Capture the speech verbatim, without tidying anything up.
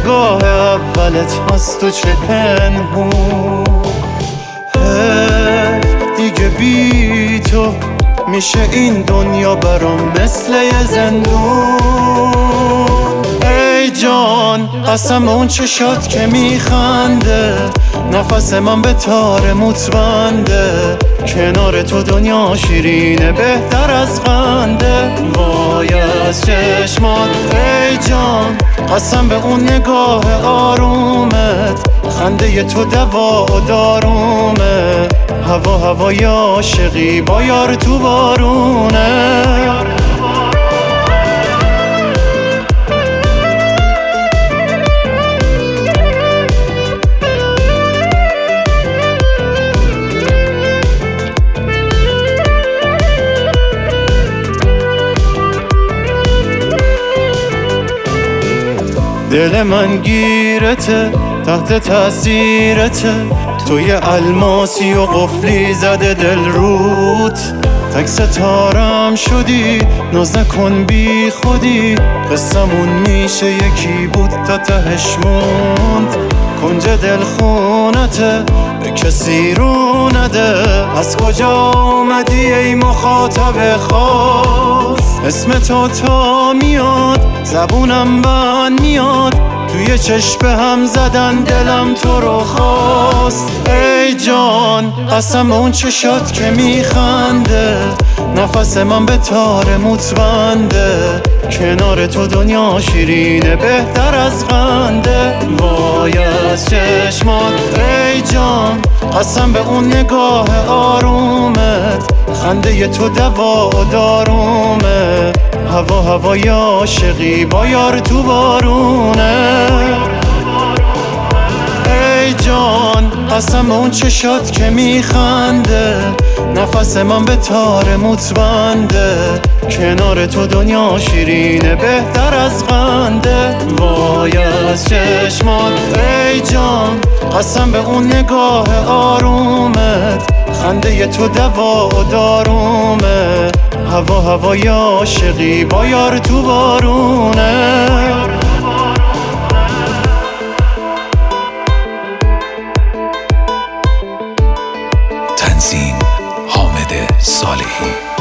نگاه اولت از تو چه پنهون. حیف دیگه بی تو میشه این دنیا برام مثل یه زندون. ای جان قسم اون چشات که میخنده، نفس من به تار موت بنده. کنار تو دنیا شیرینه بهتر از خنده. وای از چشمات ای جان، قسم به اون نگاه آرومت. خنده تو دوا و دارومه. هوا هوای عاشقی با یار تو بارونه. دل من گیرته تحت تاثیرته، توی الماسی و قفلی زده دل روت. تک ستارم شدی ناز نکن بی خودی، قصمون میشه یکی بود تا تهش موند. کنج دل خونته به کسی رو نده. از کجا آمدی ای مخاطب خاص؟ اسم تو تا میاد زبونم بند میاد. توی چشم هم زدن دلم تو رو خواست. ای جان قسم اون چشات که میخنده، نفس من به تار موت بنده. کنار تو دنیا شیرینه بهتر از خنده. وای از چشمات ای جان، قسم به اون نگاه آرومت. خنده تو دوا و دارومه. هوا هوای عاشقی با یار تو بارونه. ای جان قسم اون چشات که میخنده، نفس من به تار موت بنده. کنار تو دنیا شیرینه بهتر از خنده. وای از چشمات ای جان، قسم به اون نگاه آرومت. خنده تو دوا و دارومه. هوا هوای عاشقی با یار تو بارونه. تنظیم حامد صالحی.